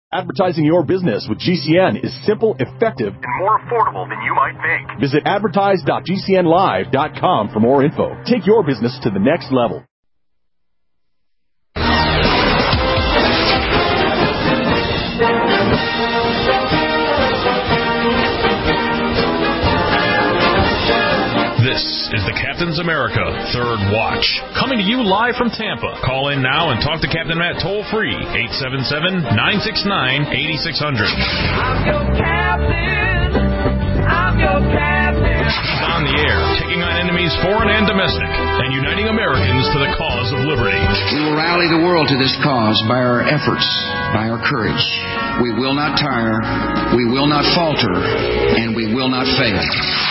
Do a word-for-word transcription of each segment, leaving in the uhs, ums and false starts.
Advertising your business with G C N is simple, effective, and more affordable than you might think. Visit advertise dot g c n live dot com for more info. Take your business to the next level. This is the Captain's America Third Watch, coming to you live from Tampa. Call in now and talk to Captain Matt toll-free, eight seven seven, nine six nine, eight six zero zero. I'm your captain. I'm your captain. He's on the air, taking on enemies foreign and domestic, and uniting Americans to the cause of liberty. We will rally the world to this cause by our efforts, by our courage. We will not tire, we will not falter, and we will not fail.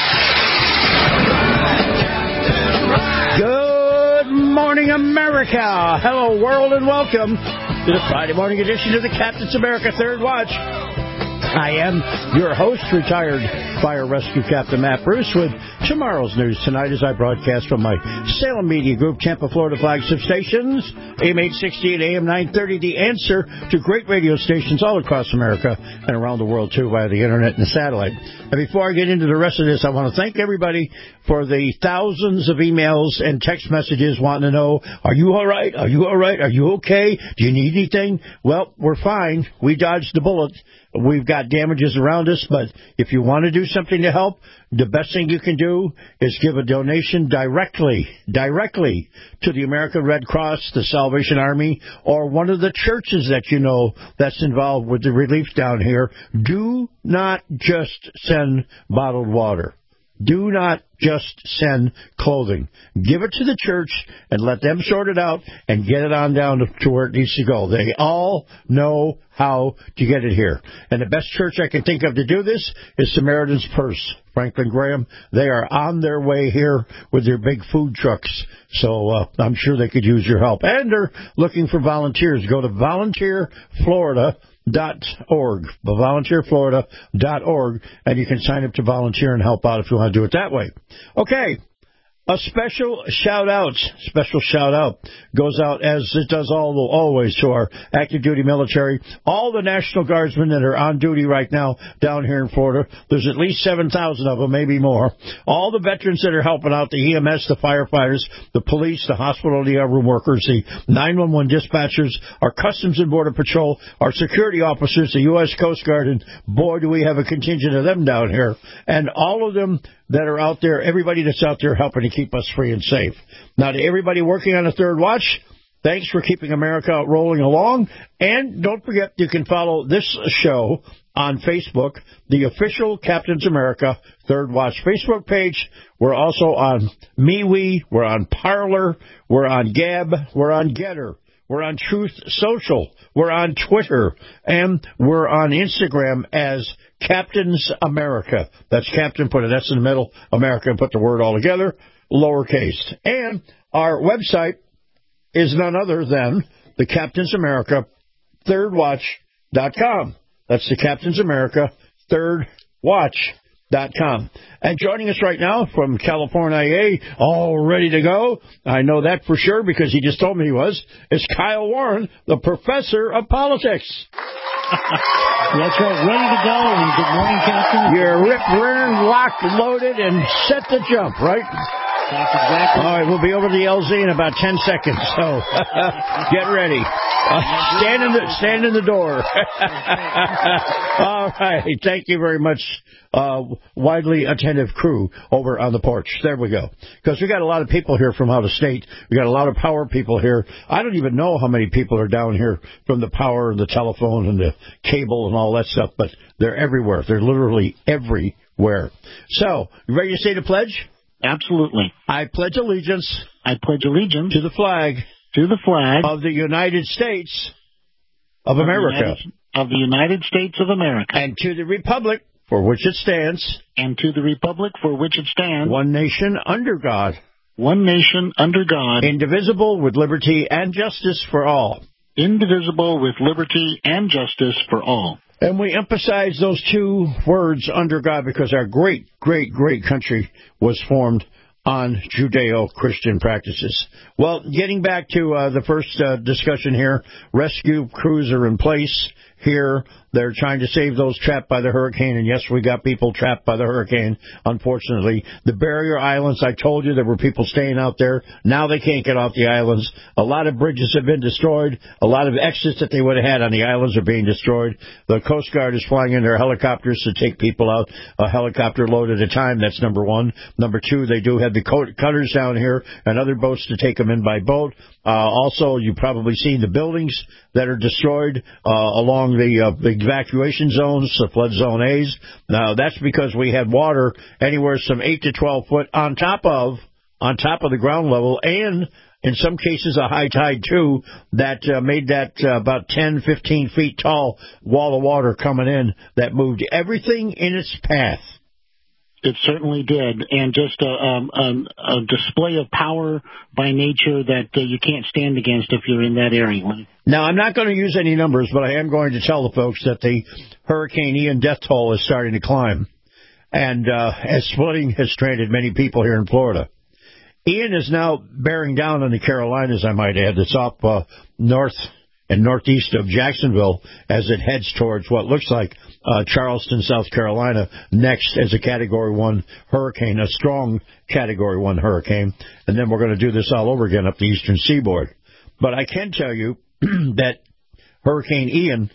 Good morning, America. Hello, world, and welcome to the Friday morning edition of the Captain's America Third Watch. I am your host, retired Fire Rescue Captain Matt Bruce, with tomorrow's news tonight as I broadcast from my Salem Media Group, Tampa, Florida flagship stations, A M eight sixty and A M nine thirty, the answer to great radio stations all across America and around the world, too, via the internet and satellite. And before I get into the rest of this, I want to thank everybody for the thousands of emails and text messages wanting to know, are you all right? Are you all right? Are you okay? Do you need anything? Well, we're fine. We dodged the bullet. We've got damages around us, but if you want to do something to help, the best thing you can do is give a donation directly, directly to the American Red Cross, the Salvation Army, or one of the churches that you know that's involved with the relief down here. Do not just send bottled water. Do not just send clothing. Give it to the church and let them sort it out and get it on down to, to where it needs to go. They all know how to get it here. And the best church I can think of to do this is Samaritan's Purse, Franklin Graham. They are on their way here with their big food trucks. So uh, I'm sure they could use your help. And they're looking for volunteers. Go to volunteer florida dot org, volunteer florida dot org, and you can sign up to volunteer and help out if you want to do it that way. Okay, a special shout-out, special shout-out goes out, as it does all always, to our active-duty military, all the National Guardsmen that are on duty right now down here in Florida. There's at least seven thousand of them, maybe more. All the veterans that are helping out, the E M S, the firefighters, the police, the hospital, the room workers, the nine one one dispatchers, our Customs and Border Patrol, our security officers, the U S Coast Guard, and boy, do we have a contingent of them down here. And all of them that are out there, everybody that's out there helping to keep us free and safe. Now, to everybody working on the Third Watch, thanks for keeping America rolling along. And don't forget, you can follow this show on Facebook, the official Captain's America Third Watch Facebook page. We're also on MeWe, we're on Parler, we're on Gab, we're on Getter. We're on Truth Social. We're on Twitter. And we're on Instagram as Captain's America. That's Captain, put an S in the middle, America, and put the word all together, lowercase. And our website is none other than the Captain's America Third Watch dot com. That's the Captain's America Third Watch dot com. And joining us right now from California, all ready to go, I know that for sure because he just told me he was, is Kyle Warren, the professor of politics. That's right, ready to go, and good morning, Captain. You're ripped, rearing, locked, loaded, and set to jump, right? That's exactly. All right, we'll be over to the L Z in about ten seconds, so get ready. Uh, stand in the stand in the door. All right, thank you very much, uh, widely attentive crew over on the porch. There we go. Because we got a lot of people here from out of state. We got a lot of power people here. I don't even know how many people are down here from the power and the telephone and the cable and all that stuff, but they're everywhere. They're literally everywhere. So, you ready to say the pledge? Absolutely. I pledge allegiance. I pledge allegiance to the flag. To the flag of the United States of, of America. The United, of the United States of America. And to the republic for which it stands. And to the republic for which it stands. One nation under God. One nation under God. Indivisible with liberty and justice for all. Indivisible with liberty and justice for all. And we emphasize those two words, under God, because our great, great, great country was formed on Judeo-Christian practices. Well, getting back to uh, the first uh, discussion here, rescue crews are in place, here. They're trying to save those trapped by the hurricane, and yes, we got people trapped by the hurricane, unfortunately. The barrier islands, I told you there were people staying out there. Now they can't get off the islands. A lot of bridges have been destroyed. A lot of exits that they would have had on the islands are being destroyed. The Coast Guard is flying in their helicopters to take people out, a helicopter load at a time. That's number one. Number two, they do have the cutters down here and other boats to take them in by boat. Uh, also, you've probably seen the buildings that are destroyed uh, along the, uh, the evacuation zones, the flood zone A's. Now, that's because we had water anywhere from eight to twelve foot on top of on top of the ground level, and in some cases a high tide, too, that uh, made that uh, about ten, fifteen feet tall wall of water coming in that moved everything in its path. It certainly did, and just a, um, a, a display of power by nature that uh, you can't stand against if you're in that area. Now, I'm not going to use any numbers, but I am going to tell the folks that the Hurricane Ian death toll is starting to climb, and uh, as splitting has stranded many people here in Florida. Ian is now bearing down on the Carolinas, I might add. It's off uh, north and northeast of Jacksonville as it heads towards what looks like uh, Charleston, South Carolina, next as a Category one hurricane, a strong Category one hurricane. And then we're going to do this all over again up the eastern seaboard. But I can tell you that Hurricane Ian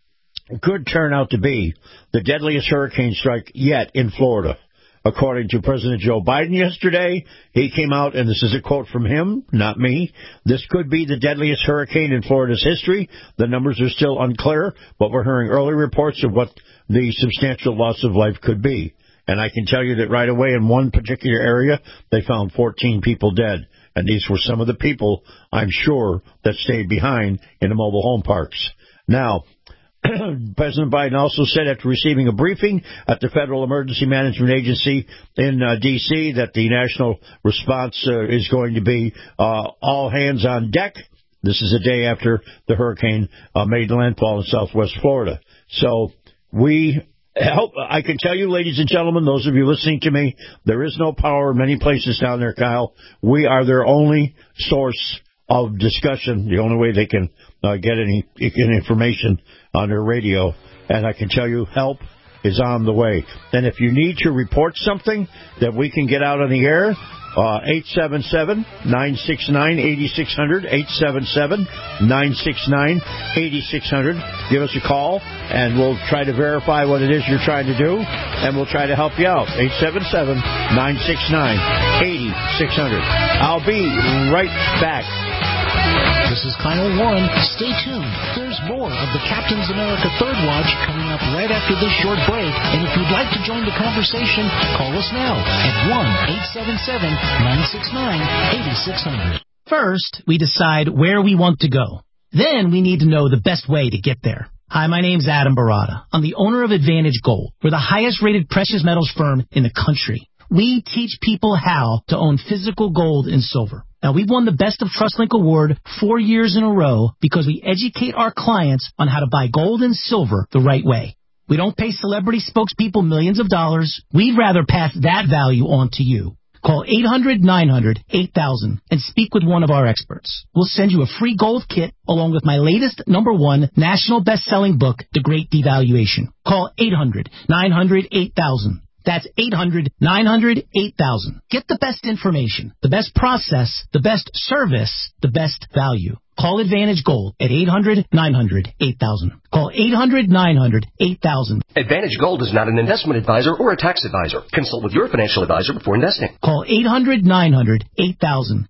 could turn out to be the deadliest hurricane strike yet in Florida. According to President Joe Biden yesterday, he came out, and this is a quote from him, not me, this could be the deadliest hurricane in Florida's history. The numbers are still unclear, but we're hearing early reports of what the substantial loss of life could be. And I can tell you that right away in one particular area, they found fourteen people dead. And these were some of the people, I'm sure, that stayed behind in the mobile home parks. Now, President Biden also said after receiving a briefing at the Federal Emergency Management Agency in uh, D C that the national response uh, is going to be uh, all hands on deck. This is a day after the hurricane uh, made landfall in southwest Florida. So we help. I can tell you, ladies and gentlemen, those of you listening to me, there is no power in many places down there, Kyle. We are their only source of discussion, the only way they can uh, get any, any information on their radio. And I can tell you, help is on the way. And if you need to report something that we can get out on the air, uh, eight seven seven, nine six nine, eight six zero zero, eight seven seven, nine six nine, eight six zero zero. Give us a call, and we'll try to verify what it is you're trying to do, and we'll try to help you out. eight seven seven, nine six nine, eight six zero zero. I'll be right back. This is Kyle Warren. Stay tuned. There's more of the Captain's America Third Watch coming up right after this short break. And if you'd like to join the conversation, call us now at one eight seven seven, nine six nine, eight six zero zero. First, we decide where we want to go. Then we need to know the best way to get there. Hi, my name's Adam Barada. I'm the owner of Advantage Gold. We're the highest-rated precious metals firm in the country. We teach people how to own physical gold and silver. Now, we've won the Best of TrustLink Award four years in a row because we educate our clients on how to buy gold and silver the right way. We don't pay celebrity spokespeople millions of dollars. We'd rather pass that value on to you. Call eight hundred, nine hundred, eight thousand and speak with one of our experts. We'll send you a free gold kit along with my latest number one national best-selling book, The Great Devaluation. Call eight hundred, nine hundred, eight thousand. That's eight hundred, nine hundred, eight thousand. Get the best information, the best process, the best service, the best value. Call Advantage Gold at eight hundred, nine hundred, eight thousand. Call eight hundred, nine hundred, eight thousand. Advantage Gold is not an investment advisor or a tax advisor. Consult with your financial advisor before investing. Call eight hundred, nine hundred, eight thousand.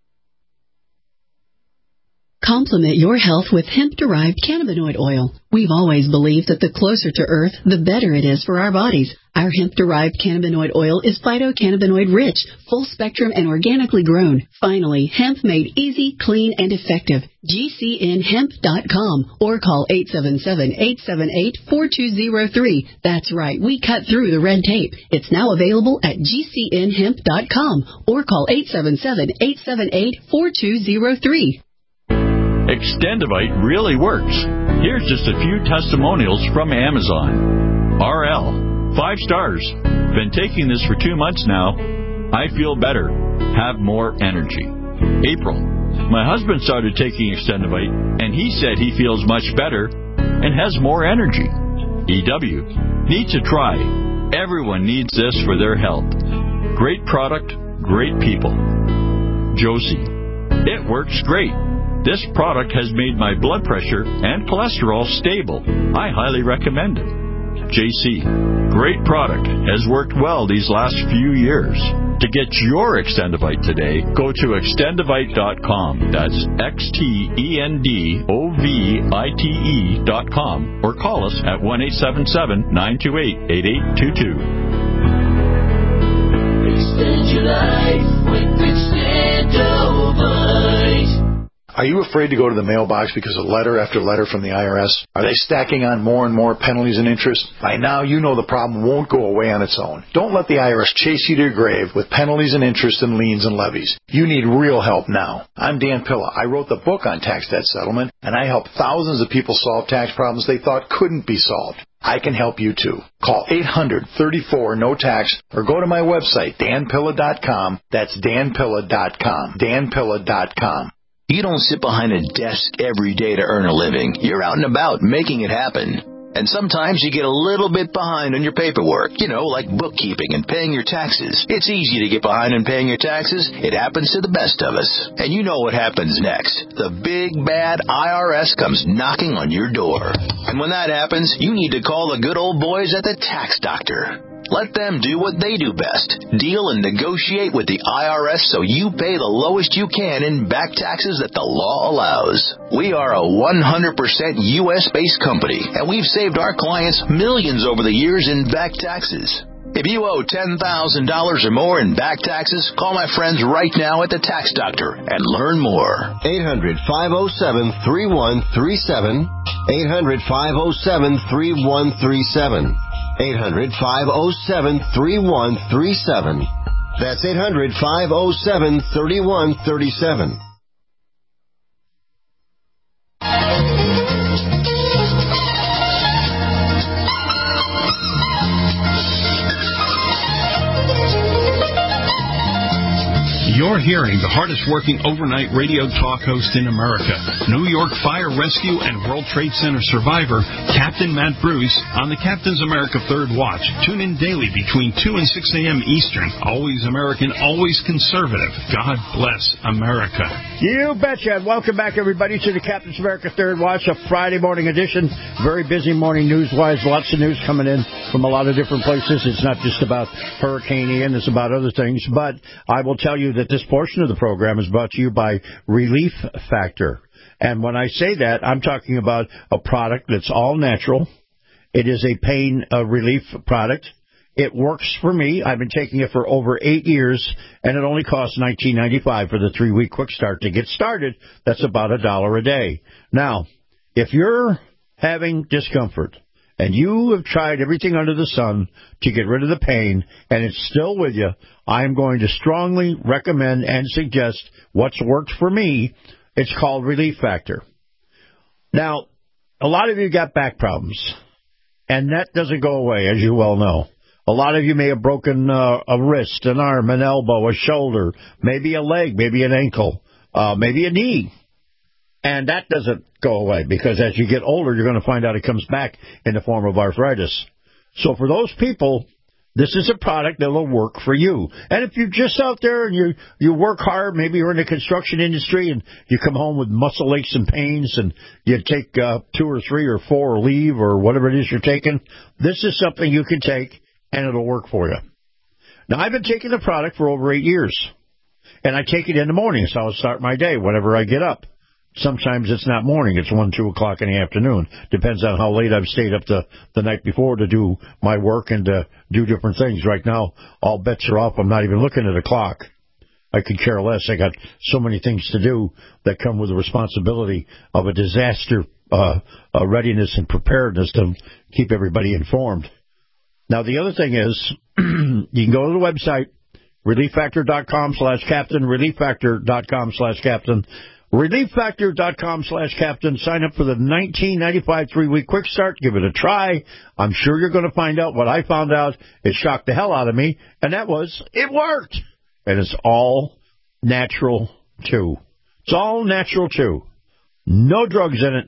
Complement your health with hemp-derived cannabinoid oil. We've always believed that the closer to Earth, the better it is for our bodies. Our hemp-derived cannabinoid oil is phytocannabinoid-rich, full-spectrum, and organically grown. Finally, hemp made easy, clean, and effective. G C N hemp dot com or call eight seven seven, eight seven eight, four two zero three. That's right, we cut through the red tape. It's now available at G C N hemp dot com or call eight seven seven, eight seven eight, four two zero three. Extendivite really works. Here's just a few testimonials from Amazon. R L, five stars. Been taking this for two months now. I feel better. Have more energy. April, my husband started taking Extendivite, and he said he feels much better. and has more energy. E W needs to try. Everyone needs this for their health. Great product, great people. Josie, it works great. This product has made my blood pressure and cholesterol stable. I highly recommend it. J C, great product, has worked well these last few years. To get your Extendivite today, go to extendivite dot com. That's X T E N D O V I T E dot com. Or call us at one eight seven seven, nine two eight, eight eight two two. Extend your life with Extendivite. Are you afraid to go to the mailbox because of letter after letter from the I R S? Are they stacking on more and more penalties and interest? By now, you know the problem won't go away on its own. Don't let the I R S chase you to your grave with penalties and interest and liens and levies. You need real help now. I'm Dan Pilla. I wrote the book on tax debt settlement, and I help thousands of people solve tax problems they thought couldn't be solved. I can help you too. Call eight hundred, thirty-four, no tax or go to my website, dan pilla dot com. That's dan pilla dot com. dan pilla dot com. You don't sit behind a desk every day to earn a living. You're out and about making it happen. And sometimes you get a little bit behind on your paperwork, you know, like bookkeeping and paying your taxes. It's easy to get behind on paying your taxes. It happens to the best of us. And you know what happens next. The big, bad I R S comes knocking on your door. And when that happens, you need to call the good old boys at the Tax Doctor. Let them do what they do best. Deal and negotiate with the I R S so you pay the lowest you can in back taxes that the law allows. We are a one hundred percent U S based company, and we've saved our clients millions over the years in back taxes. If you owe ten thousand dollars or more in back taxes, call my friends right now at the Tax Doctor and learn more. eight hundred, five oh seven, three one three seven. eight hundred, five oh seven, three one three seven. eight hundred, five oh seven, three one three seven. That's eight hundred, five oh seven, three one three seven. You're hearing the hardest-working overnight radio talk host in America, New York Fire Rescue and World Trade Center survivor, Captain Matt Bruce, on the Captain's America Third Watch. Tune in daily between two and six a.m. Eastern. Always American, always conservative. God bless America. You betcha. And welcome back, everybody, to the Captain's America Third Watch, a Friday morning edition. Very busy morning news-wise. Lots of news coming in from a lot of different places. It's not just about Hurricane Ian. It's about other things. But I will tell you that this portion of the program is brought to you by Relief Factor. And when I say that, I'm talking about a product that's all natural. It is a pain uh, relief product. It works for me. I've been taking it for over eight years, and it only costs nineteen ninety-five for the three-week quick start. To get started, that's about a dollar a day. Now, if you're having discomfort, and you have tried everything under the sun to get rid of the pain, and it's still with you, I'm going to strongly recommend and suggest what's worked for me. It's called Relief Factor. Now, a lot of you got back problems, and that doesn't go away, as you well know. A lot of you may have broken uh, a wrist, an arm, an elbow, a shoulder, maybe a leg, maybe an ankle, uh, maybe a knee. And that doesn't go away because as you get older, you're going to find out it comes back in the form of arthritis. So for those people, this is a product that will work for you. And if you're just out there and you you work hard, maybe you're in the construction industry and you come home with muscle aches and pains and you take uh, two or three or four or leave or whatever it is you're taking, this is something you can take and it'll work for you. Now, I've been taking the product for over eight years, and I take it in the morning, so I'll start my day whenever I get up. Sometimes it's not morning. It's one, two o'clock in the afternoon. Depends on how late I've stayed up the, the night before to do my work and to do different things. Right now, all bets are off. I'm not even looking at a clock. I could care less. I got so many things to do that come with the responsibility of a disaster uh, uh, readiness and preparedness to keep everybody informed. Now, the other thing is, you can go to the website, relieffactor.com slash captain, relieffactor.com slash captain. relieffactor.com slash captain. Sign up for the nineteen ninety-five three-week quick start. Give it a try. I'm sure you're going to find out what I found out. It shocked the hell out of me, and that was it worked. And it's all natural, too. It's all natural, too. No drugs in it.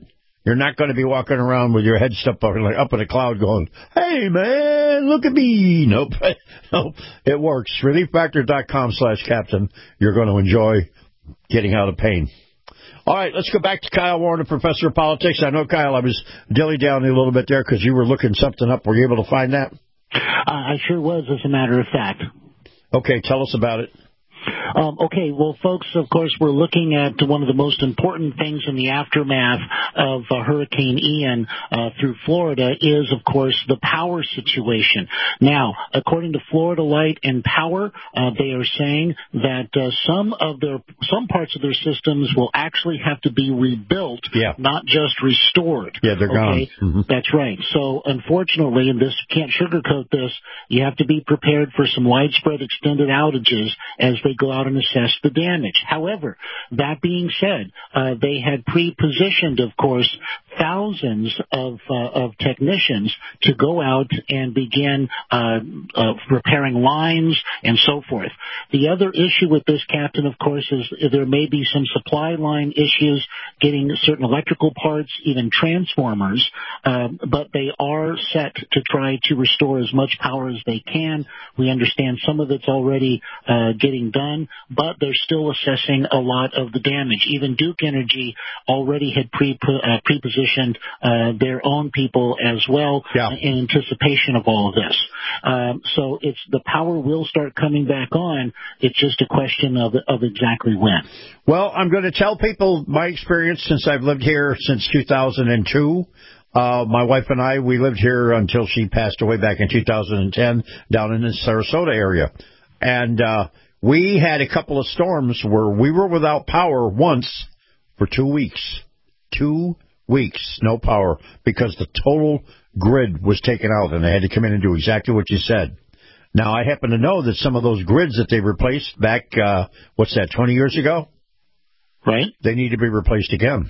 You're not going to be walking around with your head stuck up, like, up in a cloud going, hey, man, look at me. Nope. Nope. It works. reliefactor.com slash captain. You're going to enjoy getting out of pain. All right, let's go back to Kyle Warren, the professor of politics. I know, Kyle, I was dilly-dallying a little bit there because you were looking something up. Were you able to find that? Uh, I sure was, as a matter of fact. Okay, tell us about it. Um, okay, well, folks, of course, we're looking at one of the most important things in the aftermath of uh, Hurricane Ian uh, through Florida is, of course, the power situation. Now, according to Florida Light and Power, uh, they are saying that uh, some of their some parts of their systems will actually have to be rebuilt, yeah. not just restored. Yeah, they're okay? gone. Mm-hmm. That's right. So, unfortunately, and this can't sugarcoat this, you have to be prepared for some widespread extended outages as they go out and assess the damage. However, that being said, uh, they had pre-positioned, of course, thousands of uh, of technicians to go out and begin uh, uh, repairing lines and so forth. The other issue with this, Captain, of course, is there may be some supply line issues getting certain electrical parts, even transformers, uh, but they are set to try to restore as much power as they can. We understand some of it's already uh, getting done, but they're still assessing a lot of the damage. Even Duke Energy already had pre uh, pre-positioned uh, their own people as well yeah. in anticipation of all of this. Um, so it's the power will start coming back on. It's just a question of of exactly when. Well, I'm going to tell people my experience since I've lived here since two thousand two. Uh, my wife and I, we lived here until she passed away back in two thousand ten down in the Sarasota area. And uh, we had a couple of storms where we were without power once for two weeks. Two weeks, no power, because the total grid was taken out, and they had to come in and do exactly what you said. Now, I happen to know that some of those grids that they replaced back, uh, what's that, twenty years ago? Right. They need to be replaced again.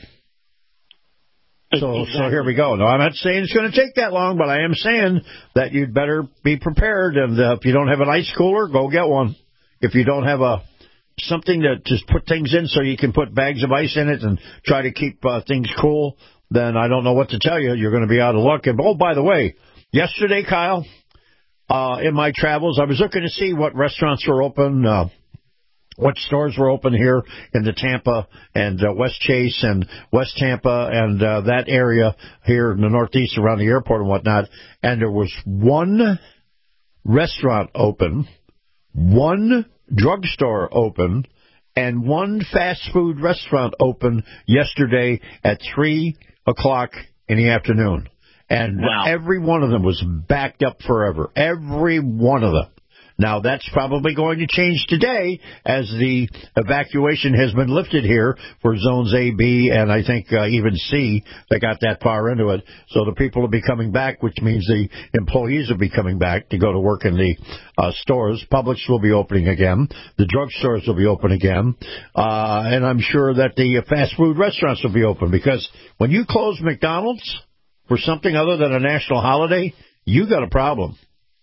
So, exactly. so here we go. No, I'm not saying it's going to take that long, but I am saying that you'd better be prepared. And uh, if you don't have an ice cooler, go get one. If you don't have a something to just put things in so you can put bags of ice in it and try to keep uh, things cool, then I don't know what to tell you. You're going to be out of luck. And, oh, by the way, yesterday, Kyle, uh, in my travels, I was looking to see what restaurants were open, uh, what stores were open here in the Tampa and uh, West Chase and West Tampa and uh, that area here in the Northeast around the airport and whatnot. And there was one restaurant open, one drugstore open, and one fast food restaurant open yesterday at three o'clock in the afternoon. And wow. every one of them was backed up forever. Every one of them. Now, that's probably going to change today as the evacuation has been lifted here for zones A, B, and I think uh, even C. They got that far into it. So the people will be coming back, which means the employees will be coming back to go to work in the uh, stores. Publix will be opening again. The drugstores will be open again. Uh, and I'm sure that the fast food restaurants will be open, because when you close McDonald's for something other than a national holiday, you got a problem.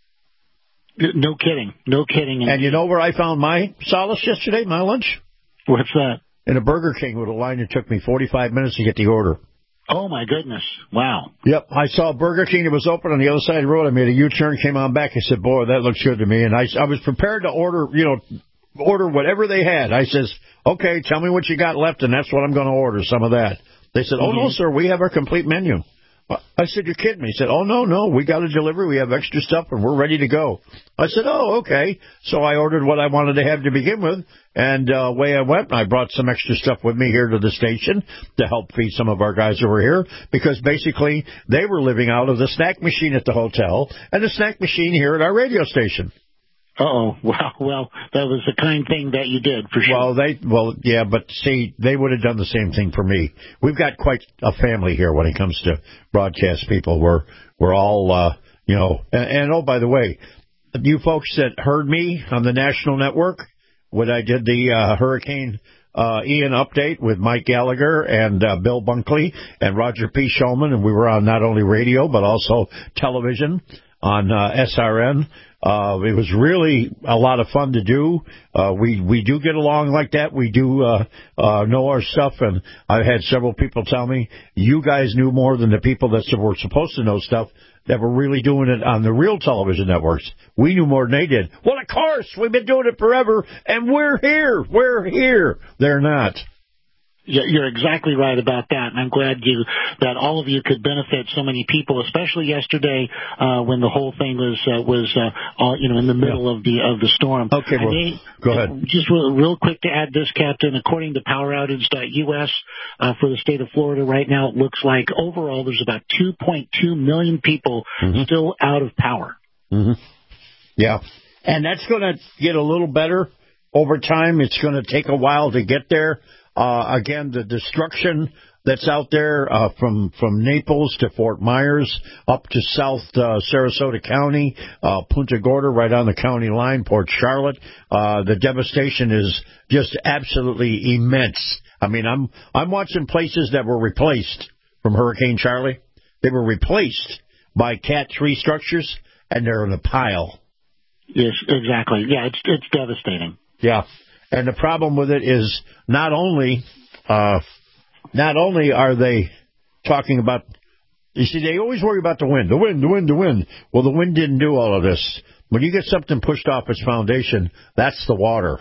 No kidding. No kidding. And you know where I found my solace yesterday, my lunch? What's that? In a Burger King with a line that took me forty-five minutes to get the order. Oh, my goodness. Wow. Yep. I saw a Burger King that was open on the other side of the road. I made a U-turn, came on back. I said, boy, that looks good to me. And I, I was prepared to order, you know, order whatever they had. I says, okay, tell me what you got left, and that's what I'm going to order, some of that. They said, oh, mm-hmm. no, sir, we have our complete menu. I said, you're kidding me. He said, oh, no, no, we got a delivery. We have extra stuff, and we're ready to go. I said, oh, okay. So I ordered what I wanted to have to begin with, and uh, away I went. I brought some extra stuff with me here to the station to help feed some of our guys who were here, because basically they were living out of the snack machine at the hotel and the snack machine here at our radio station. Uh-oh. Well, well, that was the kind thing that you did, for sure. Well, they, well, yeah, but see, they would have done the same thing for me. We've got quite a family here when it comes to broadcast people. We're, we're all, uh, you know, and, and oh, by the way, you folks that heard me on the national network when I did the uh, Hurricane uh, Ian update with Mike Gallagher and uh, Bill Bunkley and Roger P. Shulman, and we were on not only radio but also television. on uh, S R N. Uh, it was really a lot of fun to do. Uh, we, we do get along like that. We do, uh, uh, know our stuff. And I've had several people tell me, you guys knew more than the people that were supposed to know stuff that were really doing it on the real television networks. We knew more than they did. Well, of course, we've been doing it forever, and we're here. We're here. They're not. You're exactly right about that, and I'm glad you that all of you could benefit so many people, especially yesterday uh, when the whole thing was uh, was uh, all, you know in the middle yeah. of the of the storm. Okay, well, may, go ahead. Just real, real quick to add this, Captain. According to power outage dot U S uh, for the state of Florida right now, it looks like overall there's about two point two million people mm-hmm. still out of power. Mm-hmm. Yeah, and that's going to get a little better over time. It's going to take a while to get there. Uh, again, the destruction that's out there uh, from from Naples to Fort Myers up to South uh, Sarasota County, uh, Punta Gorda, right on the county line, Port Charlotte. Uh, the devastation is just absolutely immense. I mean, I'm I'm watching places that were replaced from Hurricane Charlie. They were replaced by Cat three structures, and they're in a pile. Yes, exactly. Yeah, it's it's devastating. Yeah. And the problem with it is not only uh, not only are they talking about, you see, they always worry about the wind, the wind, the wind, the wind. Well, the wind didn't do all of this. When you get something pushed off its foundation, that's the water.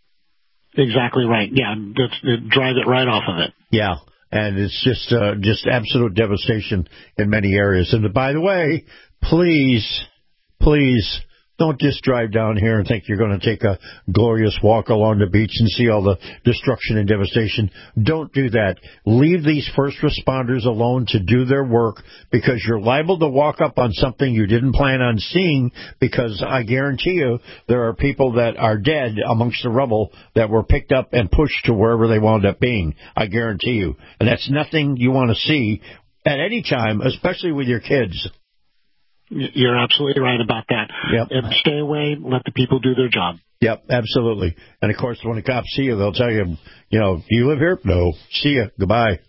Exactly right. Yeah, that's, it drives it right off of it. Yeah, and it's just uh, just absolute devastation in many areas. And by the way, please, please, don't just drive down here and think you're going to take a glorious walk along the beach and see all the destruction and devastation. Don't do that. Leave these first responders alone to do their work, because you're liable to walk up on something you didn't plan on seeing, because I guarantee you there are people that are dead amongst the rubble that were picked up and pushed to wherever they wound up being. I guarantee you. And that's nothing you want to see at any time, especially with your kids. You're absolutely right about that. Yep. Stay away. Let the people do their job. Yep, absolutely. And, of course, when the cops see you, they'll tell you, you know, do you live here? No. See ya. Goodbye.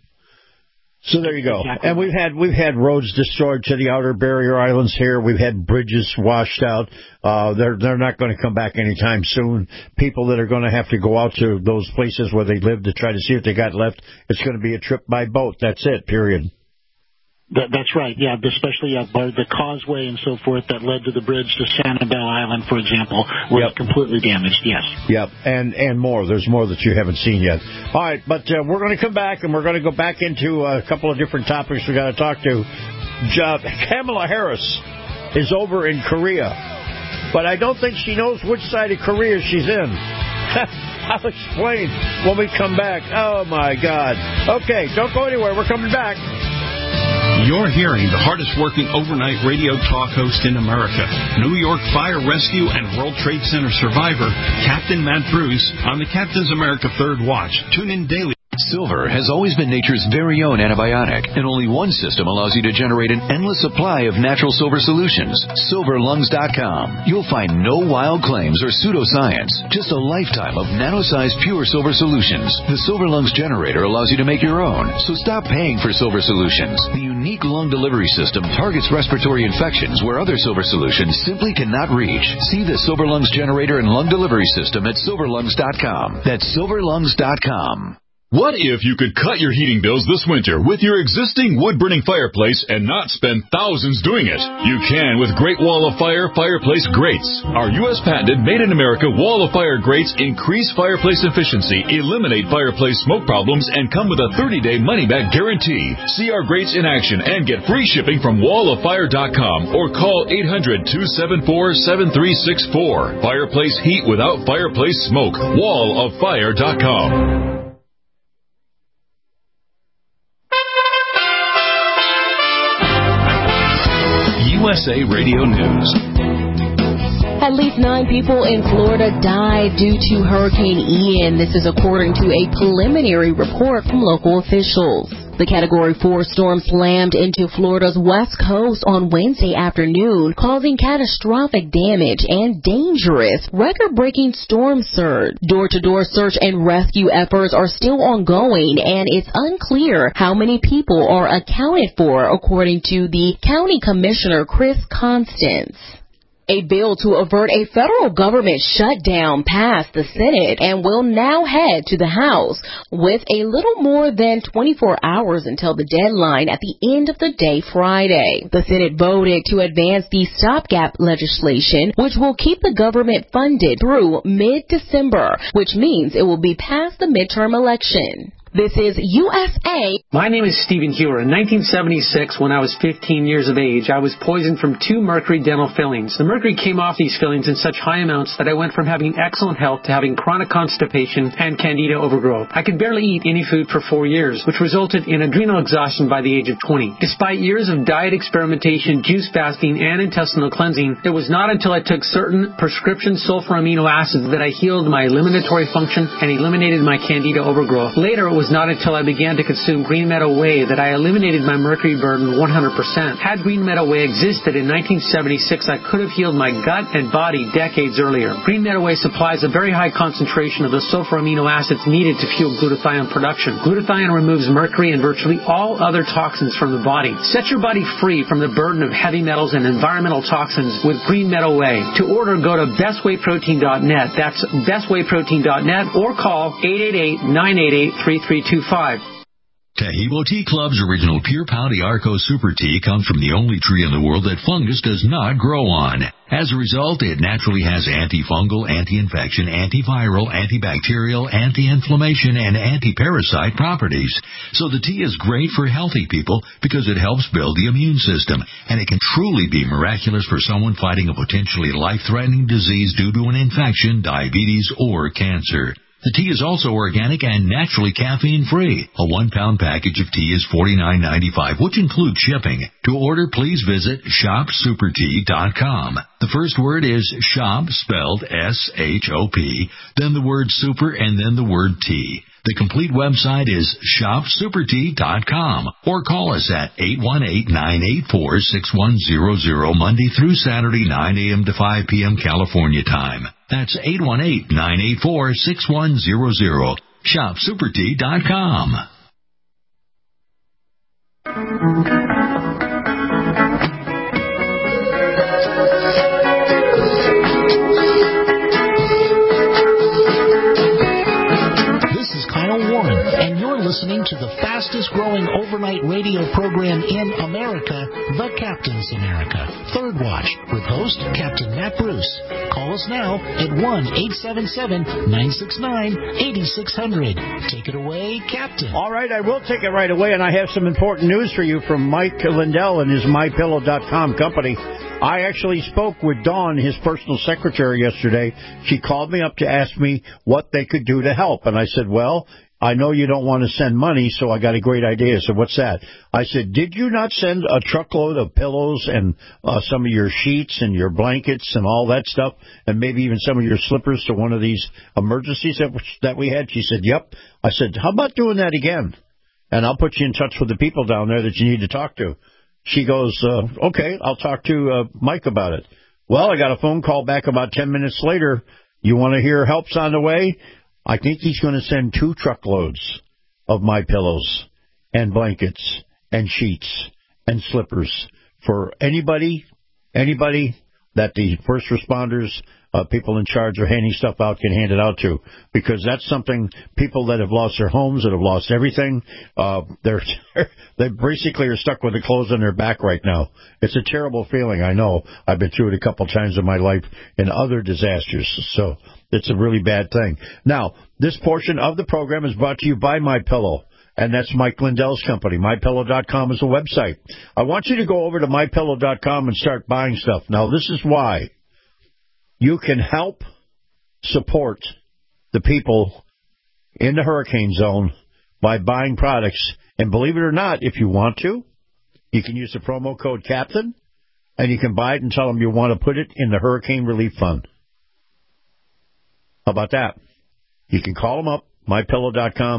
So there you go. Exactly. And we've had we've had roads destroyed to the outer barrier islands here. We've had bridges washed out. Uh, they're they're not going to come back anytime soon. People that are going to have to go out to those places where they live to try to see what they got left, it's going to be a trip by boat. That's it, period. That, that's right, yeah, especially uh, by the causeway and so forth that led to the bridge to Sanibel Island, for example, was yep. completely damaged, yes. Yep, and and more. There's more that you haven't seen yet. All right, but uh, we're going to come back, and we're going to go back into a couple of different topics we got to talk to. Uh, Kamala Harris is over in Korea, but I don't think she knows which side of Korea she's in. I'll explain when we come back. Oh, my God. Okay, don't go anywhere. We're coming back. You're hearing the hardest-working overnight radio talk host in America, New York Fire Rescue and World Trade Center survivor, Captain Matt Bruce, on the Captain's America Third Watch. Tune in daily. Silver has always been nature's very own antibiotic, and only one system allows you to generate an endless supply of natural silver solutions. silver lungs dot com. You'll find no wild claims or pseudoscience, just a lifetime of nano-sized pure silver solutions. The Silver Lungs generator allows you to make your own, so stop paying for silver solutions. The unique lung delivery system targets respiratory infections where other silver solutions simply cannot reach. See the Silver Lungs generator and lung delivery system at silver lungs dot com. That's silver lungs dot com. What if you could cut your heating bills this winter with your existing wood-burning fireplace and not spend thousands doing it? You can with Great Wall of Fire Fireplace Grates. Our U S patented made-in-America Wall of Fire grates increase fireplace efficiency, eliminate fireplace smoke problems, and come with a thirty-day money-back guarantee. See our grates in action and get free shipping from wall of fire dot com or call eight hundred, two seven four, seven three six four. Fireplace heat without fireplace smoke. wall of fire dot com. U S A Radio News. At least nine people in Florida died due to Hurricane Ian. This is according to a preliminary report from local officials. The Category four storm slammed into Florida's west coast on Wednesday afternoon, causing catastrophic damage and dangerous, record-breaking storm surge. Door-to-door search and rescue efforts are still ongoing, and it's unclear how many people are accounted for, according to the County Commissioner Chris Constance. A bill to avert a federal government shutdown passed the Senate and will now head to the House with a little more than twenty-four hours until the deadline at the end of the day Friday. The Senate voted to advance the stopgap legislation, which will keep the government funded through mid-December, which means it will be past the midterm election. This is U S A. My name is Stephen Hewer. In nineteen seventy-six, when I was fifteen years of age, I was poisoned from two mercury dental fillings. The mercury came off these fillings in such high amounts that I went from having excellent health to having chronic constipation and candida overgrowth. I could barely eat any food for four years, which resulted in adrenal exhaustion by the age of twenty. Despite years of diet experimentation, juice fasting, and intestinal cleansing, it was not until I took certain prescription sulfur amino acids that I healed my eliminatory function and eliminated my candida overgrowth. Later, it was not until I began to consume Green Meadow Whey that I eliminated my mercury burden one hundred percent. Had Green Meadow Whey existed in nineteen seventy-six, I could have healed my gut and body decades earlier. Green Meadow Whey supplies a very high concentration of the sulfur amino acids needed to fuel glutathione production. Glutathione removes mercury and virtually all other toxins from the body. Set your body free from the burden of heavy metals and environmental toxins with Green Meadow Whey. To order, go to best whey protein dot net. That's best whey protein dot net or call eight eight eight, nine eight eight, three three two five. Tahibo Tea Club's original Pure Pau d'Arco Super Tea comes from the only tree in the world that fungus does not grow on. As a result, it naturally has antifungal, anti-infection, antiviral, antibacterial, anti-inflammation, and anti-parasite properties. So the tea is great for healthy people because it helps build the immune system, and it can truly be miraculous for someone fighting a potentially life-threatening disease due to an infection, diabetes, or cancer. The tea is also organic and naturally caffeine-free. A one-pound package of tea is forty-nine ninety-five, which includes shipping. To order, please visit shop super tea dot com. The first word is shop, spelled S H O P, then the word super, and then the word tea. The complete website is shop super tea dot com, or call us at eight one eight, nine eight four, six one zero zero Monday through Saturday, nine a.m. to five p.m. California time. That's eight one eight, nine eight four, six one zero zero. shop super tea dot com. Listening to the fastest growing overnight radio program in America, The Captain's America, Third Watch, with host Captain Matt Bruce. Call us now at one eight seven seven, nine six nine, eight six zero zero. Take it away, Captain. All right, I will take it right away, and I have some important news for you from Mike Lindell and his my pillow dot com company. I actually spoke with Dawn, his personal secretary, yesterday. She called me up to ask me what they could do to help, and I said, well, I know you don't want to send money, so I got a great idea. So what's that? I said, did you not send a truckload of pillows and uh, some of your sheets and your blankets and all that stuff, and maybe even some of your slippers to one of these emergencies that, that we had? She said, yep. I said, how about doing that again? And I'll put you in touch with the people down there that you need to talk to. She goes, uh, okay, I'll talk to uh, Mike about it. Well, I got a phone call back about ten minutes later. You want to hear help's on the way? I think he's going to send two truckloads of my pillows and blankets and sheets and slippers for anybody, anybody that the first responders, uh, people in charge of handing stuff out can hand it out to, because that's something people that have lost their homes, that have lost everything, uh, they're they basically are stuck with the clothes on their back right now. It's a terrible feeling, I know. I've been through it a couple times in my life in other disasters, so it's a really bad thing. Now, this portion of the program is brought to you by MyPillow, and that's Mike Lindell's company. my pillow dot com is a website. I want you to go over to my pillow dot com and start buying stuff. Now, this is why. You can help support the people in the hurricane zone by buying products. And believe it or not, if you want to, you can use the promo code CAPTAIN, and you can buy it and tell them you want to put it in the Hurricane Relief Fund. How about that? You can call them up, my pillow dot com.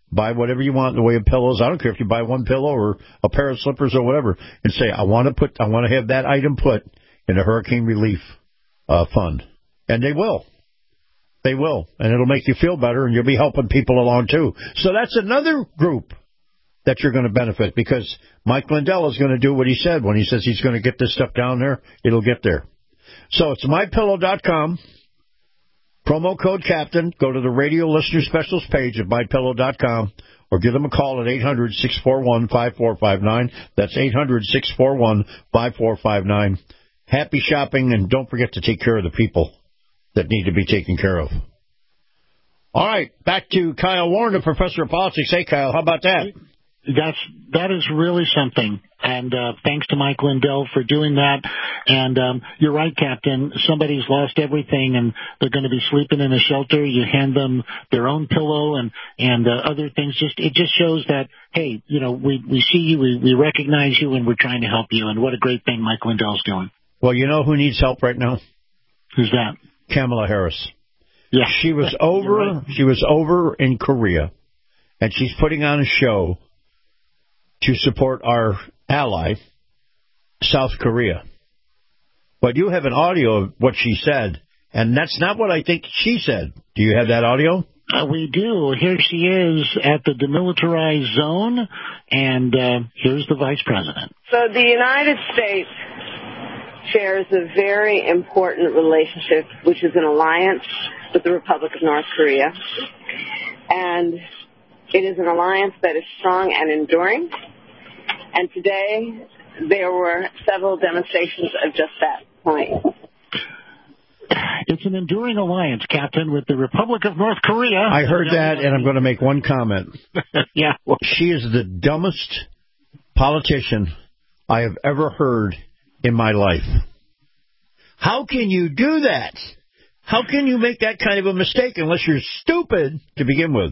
buy whatever you want in the way of pillows. I don't care if you buy one pillow or a pair of slippers or whatever, and say, I want to put, I want to have that item put in a hurricane relief uh, fund. And they will. They will. And it'll make you feel better, and you'll be helping people along, too. So that's another group that you're going to benefit, because Mike Lindell is going to do what he said when he says he's going to get this stuff down there. It'll get there. So it's my pillow dot com. Promo code Captain. Go to the radio listener specials page at my pillow dot com, or give them a call at eight hundred, six four one, five four five nine. That's eight hundred, six four one, five four five nine. Happy shopping, and don't forget to take care of the people that need to be taken care of. All right, back to Kyle Warren, the professor of politics. Hey, Kyle, how about that? That's that is really something, and uh, thanks to Mike Lindell for doing that. And um, you're right, Captain. Somebody's lost everything, and they're going to be sleeping in a shelter. You hand them their own pillow and and uh, other things. Just it just shows that, hey, you know, we we see you, we, we recognize you, and we're trying to help you. And what a great thing Mike Lindell's doing. Well, you know who needs help right now? Who's that? Kamala Harris. Yeah, she was over. Right. She was over in Korea, and she's putting on a show to support our ally, South Korea. But you have an audio of what she said, and that's not what I think she said. Do you have that audio? Uh, we do. Here she is at the demilitarized zone, and uh, here's the vice president. So the United States shares a very important relationship, which is an alliance with the Republic of North Korea. And it is an alliance that is strong and enduring. And today, there were several demonstrations of just that point. It's an enduring alliance, Captain, with the Republic of North Korea. I heard that, and I'm going to make one comment. Yeah. She is the dumbest politician I have ever heard in my life. How can you do that? How can you make that kind of a mistake unless you're stupid to begin with?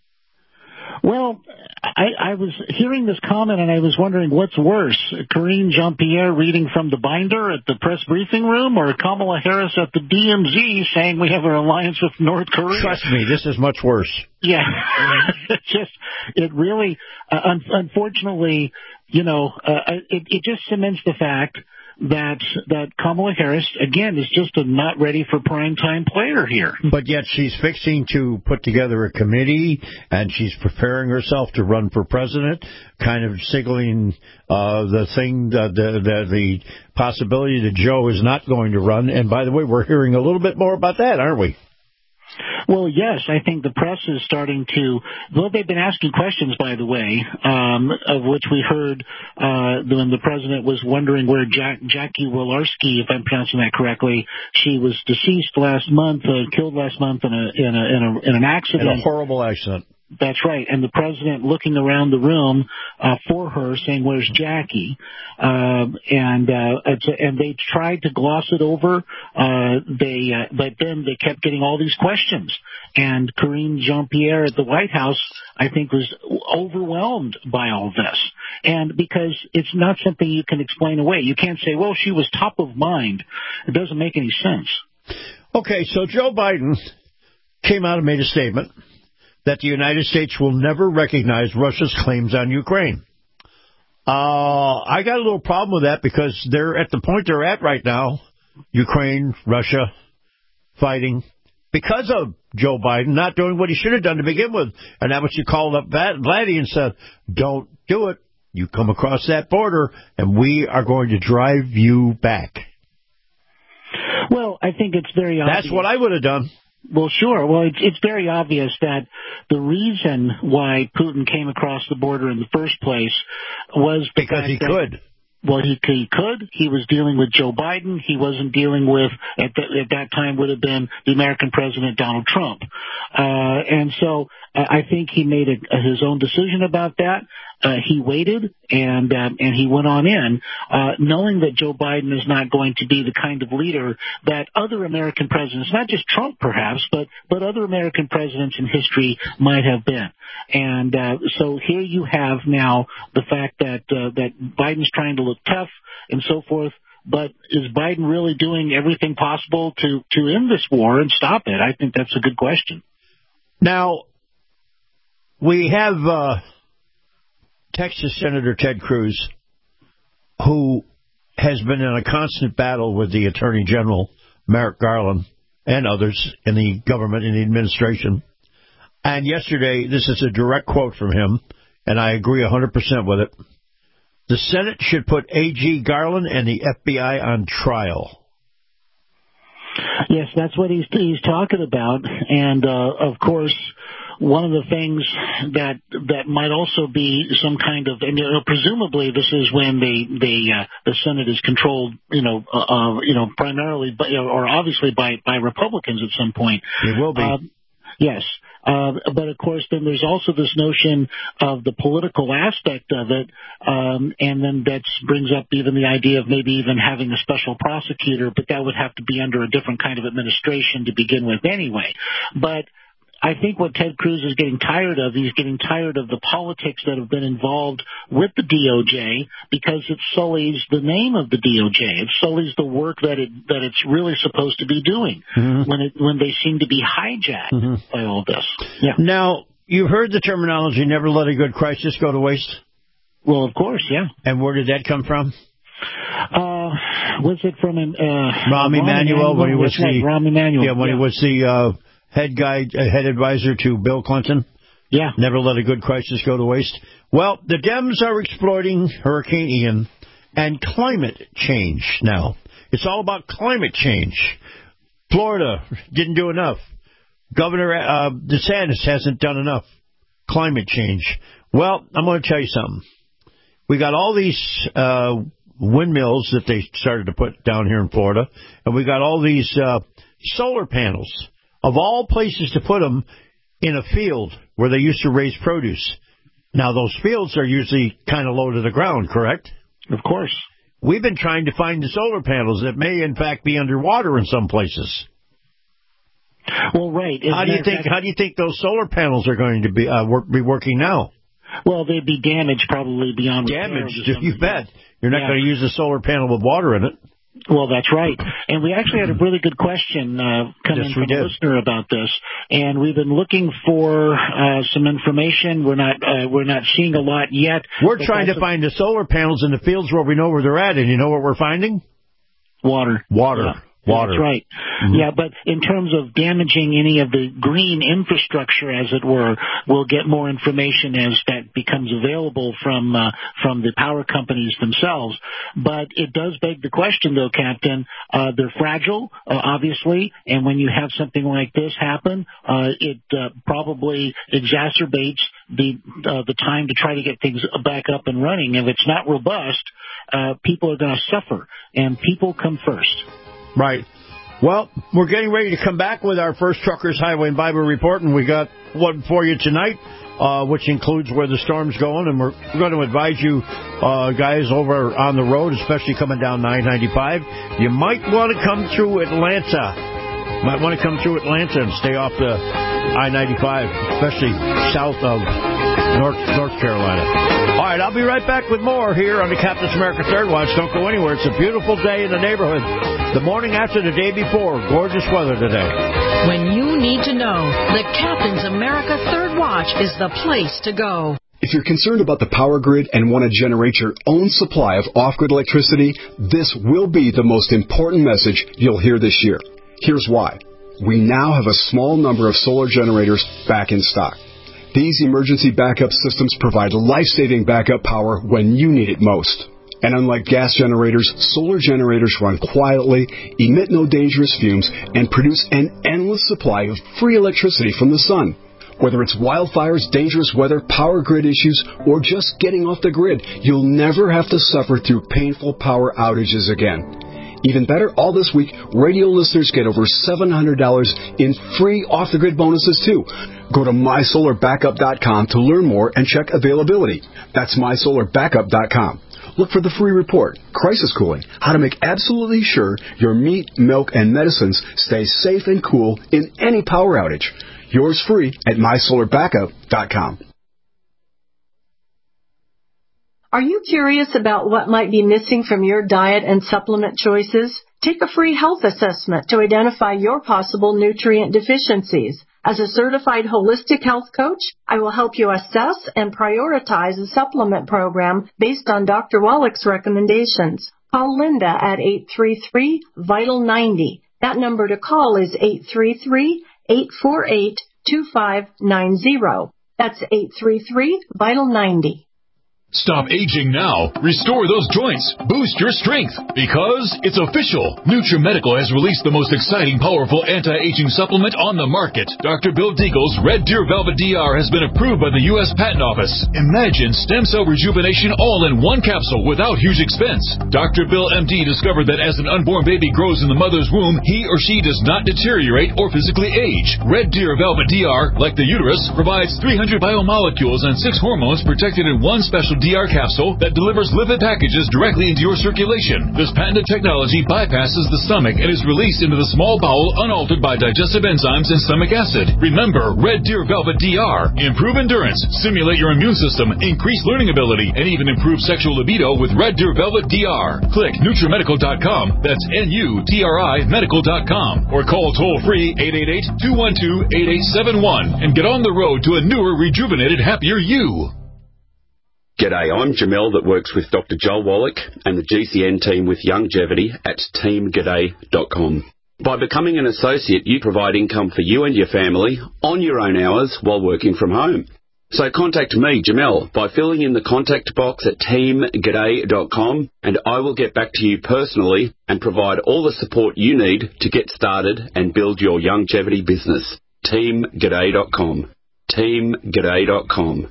Well, I, I was hearing this comment, and I was wondering what's worse, Karine Jean-Pierre reading from the binder at the press briefing room, or Kamala Harris at the D M Z saying we have an alliance with North Korea? Trust me, this is much worse. Yeah. it just, it really, uh, un- unfortunately, you know, uh, it, it just cements the fact that that Kamala Harris, again, is just a not ready for prime time player here. But yet she's fixing to put together a committee, and she's preparing herself to run for president, kind of signaling uh, the thing, the, the, the, the possibility that Joe is not going to run. And by the way, we're hearing a little bit more about that, aren't we? Well, yes, I think the press is starting to, well, they've been asking questions, by the way, um, of which we heard uh, when the president was wondering where Jack, Jackie Walorski, if I'm pronouncing that correctly, she was deceased last month, uh, killed last month in a, in a, in a, in an accident. In a horrible accident. That's right. And the president looking around the room uh, for her, saying, "Where's Jackie?" Um, and uh, it's, and they tried to gloss it over. Uh, they, uh, but then they kept getting all these questions. And Karine Jean-Pierre at the White House, I think, was overwhelmed by all this. And because it's not something you can explain away. You can't say, "Well, she was top of mind." It doesn't make any sense. Okay, so Joe Biden came out and made a statement that the United States will never recognize Russia's claims on Ukraine. Uh, I got a little problem with that because they're at the point they're at right now, Ukraine, Russia, fighting, because of Joe Biden not doing what he should have done to begin with. And that was you called up Vladdy and said, don't do it. You come across that border, and we are going to drive you back. Well, I think it's very obvious. That's what I would have done. Well, sure. Well, it's, it's very obvious that the reason why Putin came across the border in the first place was because he that, could. Well, he, he could. He was dealing with Joe Biden. He wasn't dealing with, at, the, at that time, would have been the American president, Donald Trump. Uh, and so uh, I think he made a, his own decision about that. Uh, he waited, and um, and he went on in, uh, knowing that Joe Biden is not going to be the kind of leader that other American presidents, not just Trump perhaps, but, but other American presidents in history might have been. And uh, so here you have now the fact that uh, that Biden's trying to look tough and so forth. But is Biden really doing everything possible to, to end this war and stop it? I think that's a good question. Now, we have uh, Texas Senator Ted Cruz, who has been in a constant battle with the Attorney General, Merrick Garland, and others in the government and the administration. And yesterday, this is a direct quote from him, and I agree one hundred percent with it. The Senate should put A G Garland and the F B I on trial. Yes, that's what he's he's talking about. And, uh, of course, one of the things that that might also be some kind of, and you know, presumably this is when the the uh, the Senate is controlled, you know, uh, uh, you know, primarily, by, or obviously by by Republicans at some point. It will be. Uh, yes. Uh, but, of course, then there's also this notion of the political aspect of it, um, and then that brings up even the idea of maybe even having a special prosecutor, but that would have to be under a different kind of administration to begin with anyway. But I think what Ted Cruz is getting tired of, he's getting tired of the politics that have been involved with the D O J because it sullies the name of the D O J. It sullies the work that it that it's really supposed to be doing mm-hmm. when it when they seem to be hijacked mm-hmm. by all this. Yeah. Now, you've heard the terminology, never let a good crisis go to waste? Well, of course, yeah. And where did that come from? Uh, was it from uh, Rahm Emanuel when he was the Rahm Emanuel? Yeah, when yeah. he was the uh, head guy, uh, head advisor to Bill Clinton. Yeah. Never let a good crisis go to waste. Well, the Dems are exploiting Hurricane Ian and climate change now. It's all about climate change. Florida didn't do enough. Governor uh, DeSantis hasn't done enough. Climate change. Well, I'm going to tell you something. We got all these uh, windmills that they started to put down here in Florida, and we got all these uh, solar panels. Of all places to put them in a field where they used to raise produce. Now, those fields are usually kind of low to the ground, correct? Of course. We've been trying to find the solar panels that may, in fact, be underwater in some places. Well, right. How do you think? How do you think those solar panels are going to be uh, work, be working now? Well, they'd be damaged probably beyond damaged. You bet. You're not yeah. going to use a solar panel with water in it. Well, that's right. And we actually had a really good question uh, come yes, in from did. a listener about this, and we've been looking for uh, some information. We're not uh, we're not seeing a lot yet. We're trying to find the solar panels in the fields where we know where they're at, and you know what we're finding? Water. Water. Yeah. Water. That's right. Mm-hmm. Yeah, but in terms of damaging any of the green infrastructure, as it were, we'll get more information as that becomes available from uh, from the power companies themselves. But it does beg the question, though, Captain. Uh, they're fragile, uh, obviously, and when you have something like this happen, uh, it uh, probably exacerbates the uh, the time to try to get things back up and running. If it's not robust, uh, people are going to suffer, and people come first. Right. Well, we're getting ready to come back with our first Truckers Highway and Bible Report, and we got one for you tonight, uh, which includes where the storm's going, and we're, we're going to advise you uh, guys over on the road, especially coming down nine ninety-five. You might want to come through Atlanta. Might want to come through Atlanta and stay off the I ninety-five, especially south of North, North Carolina. All right, I'll be right back with more here on the Captain's America Third Watch. Don't go anywhere. It's a beautiful day in the neighborhood. The morning after the day before. Gorgeous weather today. When you need to know, the Captain's America Third Watch is the place to go. If you're concerned about the power grid and want to generate your own supply of off-grid electricity, this will be the most important message you'll hear this year. Here's why. We now have a small number of solar generators back in stock. These emergency backup systems provide life-saving backup power when you need it most. And unlike gas generators, solar generators run quietly, emit no dangerous fumes, and produce an endless supply of free electricity from the sun. Whether it's wildfires, dangerous weather, power grid issues, or just getting off the grid, you'll never have to suffer through painful power outages again. Even better, all this week, radio listeners get over seven hundred dollars in free off-the-grid bonuses, too. Go to my solar backup dot com to learn more and check availability. That's my solar backup dot com. Look for the free report, Crisis Cooling, how to make absolutely sure your meat, milk, and medicines stay safe and cool in any power outage. Yours free at my solar backup dot com. Are you curious about what might be missing from your diet and supplement choices? Take a free health assessment to identify your possible nutrient deficiencies. As a certified holistic health coach, I will help you assess and prioritize a supplement program based on Doctor Wallach's recommendations. Call Linda at eight three three, VITAL ninety. That number to call is eight three three, eight four eight, two five nine zero. That's eight three three, VITAL ninety. Stop aging now. Restore those joints. Boost your strength. Because it's official. NutriMedical has released the most exciting, powerful anti-aging supplement on the market. Doctor Bill Deagle's Red Deer Velvet D R has been approved by the U S Patent Office. Imagine stem cell rejuvenation all in one capsule without huge expense. Doctor Bill M D discovered that as an unborn baby grows in the mother's womb, he or she does not deteriorate or physically age. Red Deer Velvet D R, like the uterus, provides three hundred biomolecules and six hormones protected in one special D R capsule that delivers lipid packages directly into your circulation. This patented technology bypasses the stomach and is released into the small bowel unaltered by digestive enzymes and stomach acid. Remember, Red Deer Velvet D R. Improve endurance, stimulate your immune system, increase learning ability, and even improve sexual libido with Red Deer Velvet D R. Click NutriMedical dot com. That's N U T R I medical dot com. Or call toll-free eight eight eight, two one two, eight eight seven one and get on the road to a newer, rejuvenated, happier you. G'day, I'm Jamel that works with Doctor Joel Wallach and the G C N team with Longevity at team g'day dot com. By becoming an associate, you provide income for you and your family on your own hours while working from home. So contact me, Jamel, by filling in the contact box at team g'day dot com and I will get back to you personally and provide all the support you need to get started and build your longevity business. team g'day dot com. team g'day dot com.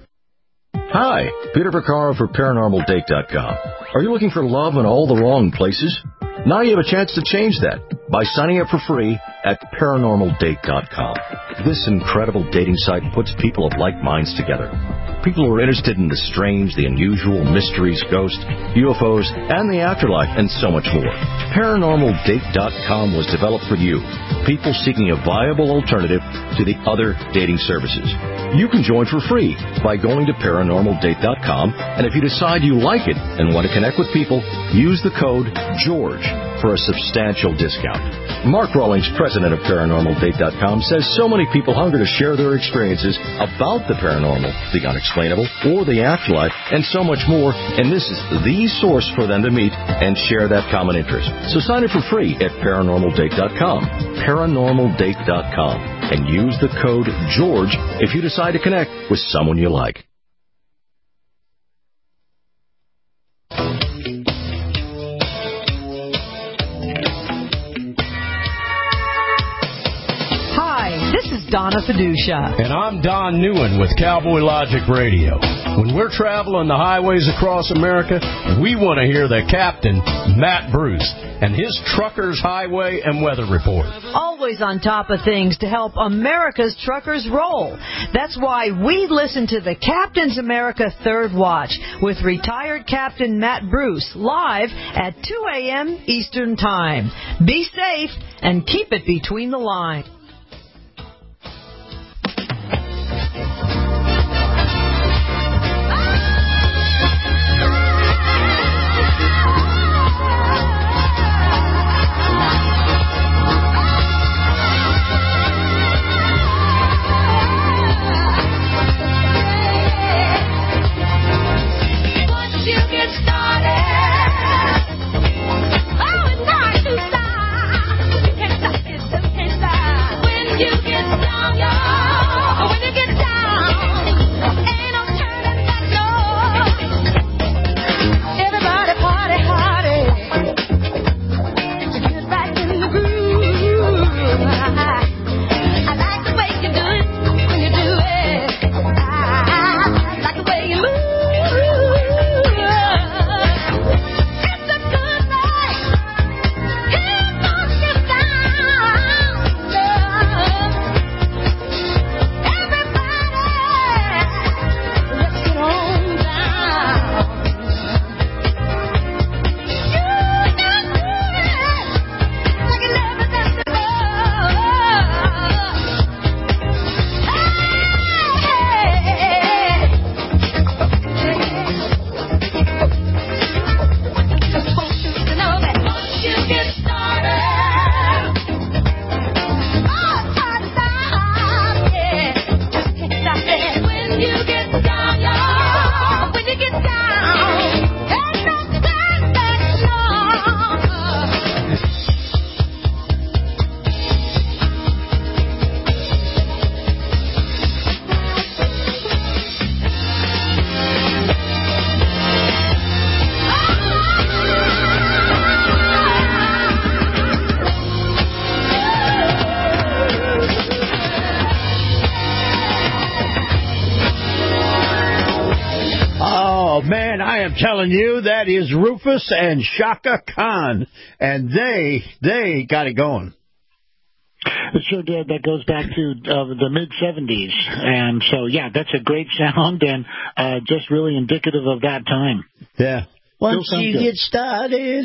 Hi, Peter Vaccaro for paranormal date dot com. Are you looking for love in all the wrong places? Now you have a chance to change that by signing up for free at paranormal date dot com. This incredible dating site puts people of like minds together. People who are interested in the strange, the unusual, mysteries, ghosts, U F Os, and the afterlife, and so much more. paranormal date dot com was developed for you, people seeking a viable alternative to the other dating services. You can join for free by going to paranormal date dot com, and if you decide you like it and want to connect with people, use the code GEORGE for a substantial discount. Mark Rawlings, president of paranormal date dot com, says so many people hunger to share their experiences about the paranormal, the unexplainable, or the afterlife, and so much more, and this is the source for them to meet and share that common interest. So sign up for free at paranormal date dot com, paranormal date dot com, and use the code GEORGE if you decide to connect with someone you like. Donna Fiducia. And I'm Don Newen with Cowboy Logic Radio. When we're traveling the highways across America, we want to hear the captain, Matt Bruce, and his Truckers Highway and Weather Report. Always on top of things to help America's truckers roll. That's why we listen to the Captain's America Third Watch with retired Captain Matt Bruce live at two a.m. Eastern Time. Be safe and keep it between the lines. Oh, it's not too far. You can't stop this, you can't stop. am telling you, that is Rufus and Shaka Khan, and they they got it going. It sure did. That goes back to uh, the mid seventies, and so yeah, that's a great sound and uh, just really indicative of that time. Yeah. Once you get started,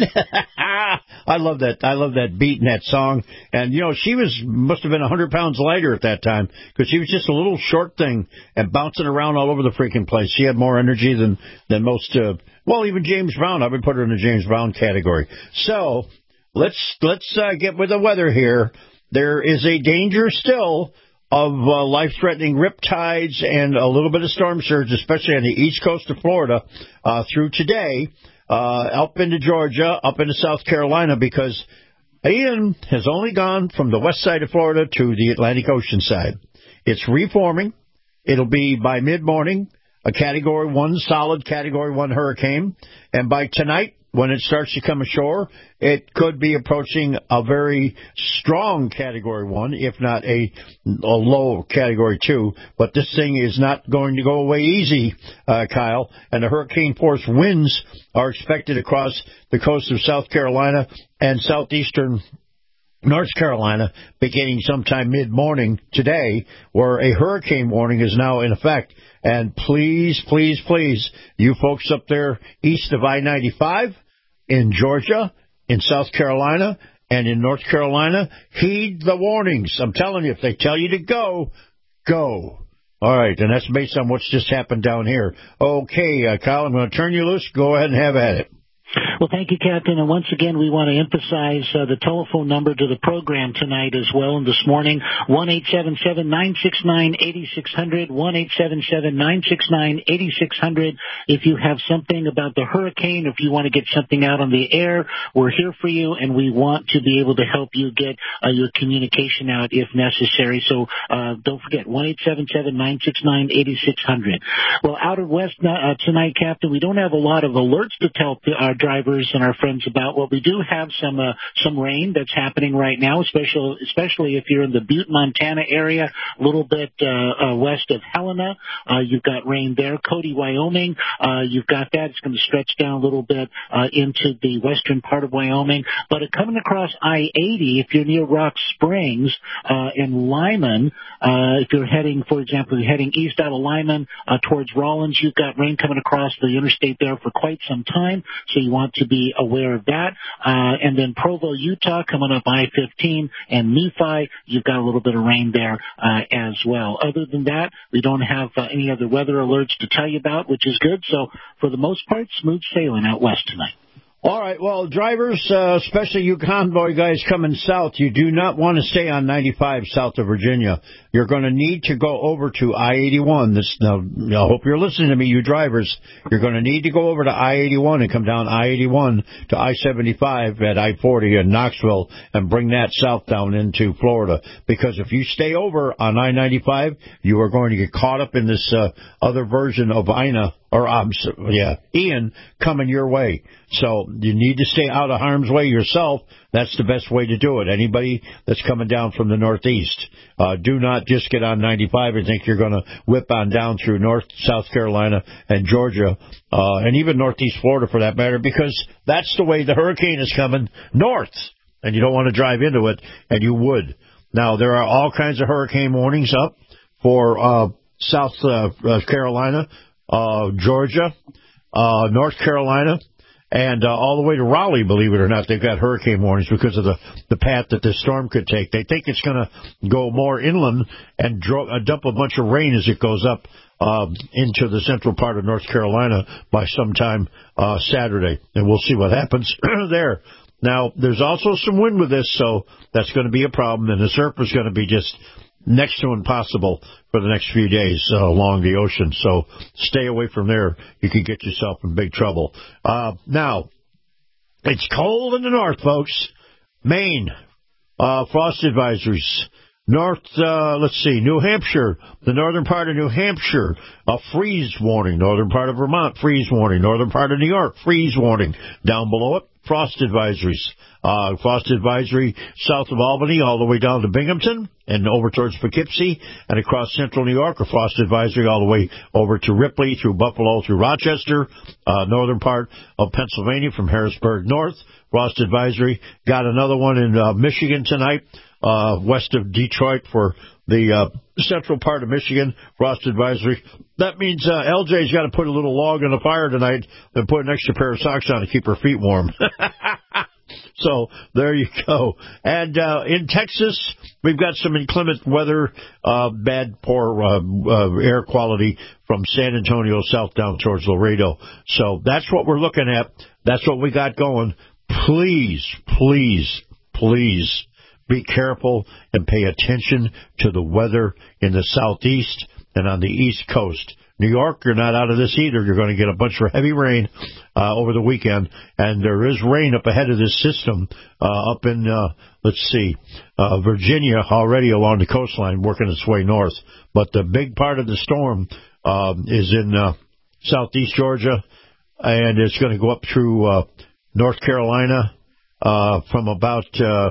I love that. I love that beat in that song. And you know, she was must have been a hundred pounds lighter at that time because she was just a little short thing and bouncing around all over the freaking place. She had more energy than than most. Uh, well, even James Brown. I would put her in the James Brown category. So let's let's uh, get with the weather here. There is a danger still of uh, life-threatening riptides and a little bit of storm surge, especially on the east coast of Florida, uh, through today, uh, up into Georgia, up into South Carolina, because Ian has only gone from the west side of Florida to the Atlantic Ocean side. It's reforming. It'll be by mid-morning a Category one, solid Category one hurricane, and by tonight, when it starts to come ashore, it could be approaching a very strong Category one, if not a, a low Category two. But this thing is not going to go away easy, uh, Kyle. And the hurricane-force winds are expected across the coast of South Carolina and southeastern North Carolina beginning sometime mid-morning today, where a hurricane warning is now in effect. And please, please, please, you folks up there east of I ninety-five, in Georgia, in South Carolina, and in North Carolina, heed the warnings. I'm telling you, if they tell you to go, go. All right, and that's based on what's just happened down here. Okay, uh, Kyle, I'm going to turn you loose. Go ahead and have at it. Well, thank you, Captain. And once again, we want to emphasize uh, the telephone number to the program tonight as well. And this morning, one eight seven seven, nine six nine, eight six zero zero, one eight seven seven, nine six nine, eight six zero zero. If you have something about the hurricane, if you want to get something out on the air, we're here for you, and we want to be able to help you get uh, your communication out if necessary. So uh, don't forget, one eight seven seven, nine six nine, eight six zero zero. Well, out of West uh, tonight, Captain, we don't have a lot of alerts to tell our drivers and our friends about. Well, we do have some uh, some rain that's happening right now, especially especially if you're in the Butte, Montana area, a little bit uh, uh, west of Helena. Uh, you've got rain there. Cody, Wyoming, uh, you've got that. It's going to stretch down a little bit uh, into the western part of Wyoming. But uh, coming across I eighty, if you're near Rock Springs uh, in Lyman, uh, if you're heading, for example, you're heading east out of Lyman uh, towards Rollins, you've got rain coming across the interstate there for quite some time. So you want to be aware of that. Uh, and then Provo, Utah, coming up I fifteen, and Nephi, you've got a little bit of rain there uh, as well. Other than that, we don't have uh, any other weather alerts to tell you about, which is good. So for the most part, smooth sailing out west tonight. All right, well, drivers, uh, especially you convoy guys coming south, you do not want to stay on ninety-five south of Virginia. You're going to need to go over to I eighty-one. This, now, I hope you're listening to me, you drivers. You're going to need to go over to I eighty-one and come down I eighty-one to I seventy-five at I forty in Knoxville and bring that south down into Florida. Because if you stay over on I ninety-five, you are going to get caught up in this uh, other version of Ina. Or, um, yeah, Ian coming your way. So you need to stay out of harm's way yourself. That's the best way to do it. Anybody that's coming down from the northeast, uh, do not just get on ninety-five and think you're going to whip on down through North, South Carolina and Georgia, uh, and even northeast Florida for that matter, because that's the way the hurricane is coming north, and you don't want to drive into it, and you would. Now, there are all kinds of hurricane warnings up for uh, South uh, Carolina, Uh, Georgia, uh, North Carolina, and uh, all the way to Raleigh, believe it or not, they've got hurricane warnings because of the, the path that this storm could take. They think it's going to go more inland and dro- uh, dump a bunch of rain as it goes up um, into the central part of North Carolina by sometime uh, Saturday, and we'll see what happens there. Now, there's also some wind with this, so that's going to be a problem, and the surf is going to be just next to impossible for the next few days uh, along the ocean. So stay away from there. You could get yourself in big trouble. Uh, now, it's cold in the north, folks. Maine, uh, frost advisories. North, uh, let's see, New Hampshire, the northern part of New Hampshire, a freeze warning. Northern part of Vermont, freeze warning. Northern part of New York, freeze warning. Down below it, frost advisories. Uh, frost advisory south of Albany all the way down to Binghamton and over towards Poughkeepsie and across central New York. A frost advisory all the way over to Ripley, through Buffalo, through Rochester, uh, northern part of Pennsylvania from Harrisburg north. Frost advisory. Got another one in uh, Michigan tonight, uh, west of Detroit for the uh, central part of Michigan. Frost advisory. That means uh, L J's got to put a little log in the fire tonight and put an extra pair of socks on to keep her feet warm. So there you go. And uh, in Texas, we've got some inclement weather, uh, bad, poor uh, uh, air quality from San Antonio south down towards Laredo. So that's what we're looking at. That's what we got going. Please, please, please be careful and pay attention to the weather in the southeast and on the east coast. New York, you're not out of this either. You're going to get a bunch of heavy rain uh, over the weekend, and there is rain up ahead of this system uh, up in, uh, let's see, uh, Virginia already along the coastline working its way north. But the big part of the storm uh, is in uh, southeast Georgia, and it's going to go up through uh, North Carolina uh, from about, uh,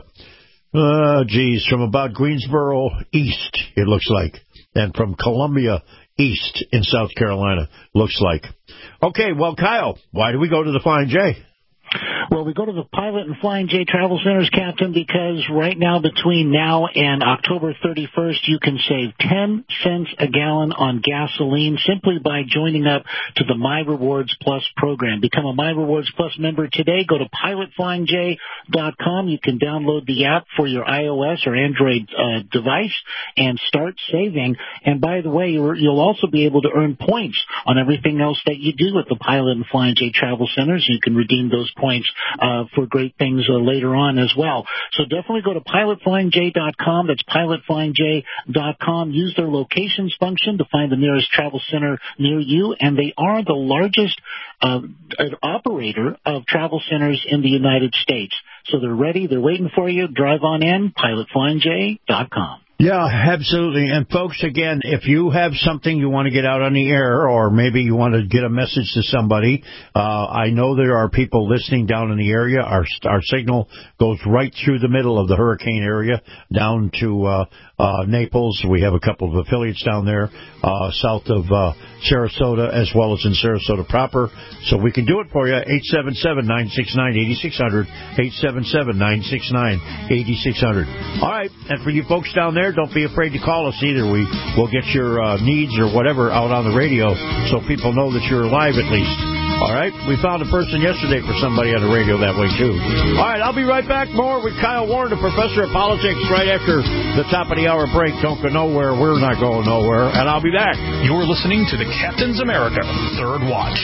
uh, geez, from about Greensboro east, it looks like, and from Columbia east in South Carolina, looks like. Okay, well, Kyle, why do we go to the Flying J? Well, we go to the Pilot and Flying J Travel Centers, Captain, because right now, between now and October thirty-first, you can save ten cents a gallon on gasoline simply by joining up to the My Rewards Plus program. Become a My Rewards Plus member today. Go to pilot flying j dot com. You can download the app for your iOS or Android uh, device and start saving. And by the way, you'll also be able to earn points on everything else that you do at the Pilot and Flying J Travel Centers. You can redeem those points uh, for great things uh, later on as well. So definitely go to pilot flying j dot com. That's pilot flying j dot com. Use their locations function to find the nearest travel center near you, and they are the largest uh, operator of travel centers in the United States. So they're ready. They're waiting for you. Drive on in, pilot flying j dot com. Yeah, absolutely. And folks, again, if you have something you want to get out on the air, or maybe you want to get a message to somebody, uh, I know there are people listening down in the area. Our our signal goes right through the middle of the hurricane area down to uh, uh, Naples. We have a couple of affiliates down there, uh, south of uh, Sarasota, as well as in Sarasota proper. So we can do it for you. eight seven seven, nine six nine, eight six zero zero. eight seven seven, nine six nine, eight six zero zero. All right. And for you folks down there, don't be afraid to call us either. We will get your uh, needs or whatever out on the radio so people know that you're alive at least. All right? We found a person yesterday for somebody on the radio that way, too. All right, I'll be right back. More with Kyle Warren, the professor of politics, right after the top of the hour break. Don't go nowhere. We're not going nowhere. And I'll be back. You're listening to the Captain's America Third Watch.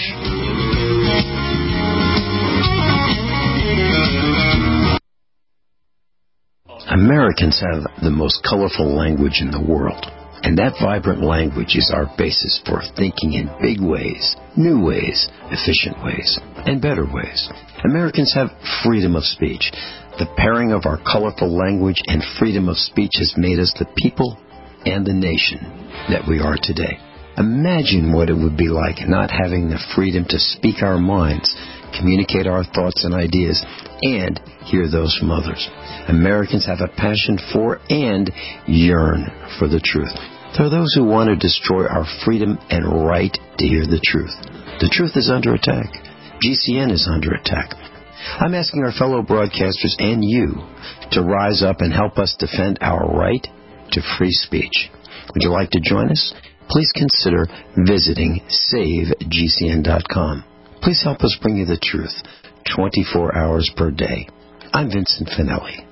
Americans have the most colorful language in the world, and that vibrant language is our basis for thinking in big ways, new ways, efficient ways, and better ways. Americans have freedom of speech. The pairing of our colorful language and freedom of speech has made us the people and the nation that we are today. Imagine what it would be like not having the freedom to speak our minds, communicate our thoughts and ideas, and hear those from others. Americans have a passion for and yearn for the truth. There are those who want to destroy our freedom and right to hear the truth. The truth is under attack. G C N is under attack. I'm asking our fellow broadcasters and you to rise up and help us defend our right to free speech. Would you like to join us? Please consider visiting save G C N dot com. Please help us bring you the truth twenty-four hours per day. I'm Vincent Finelli.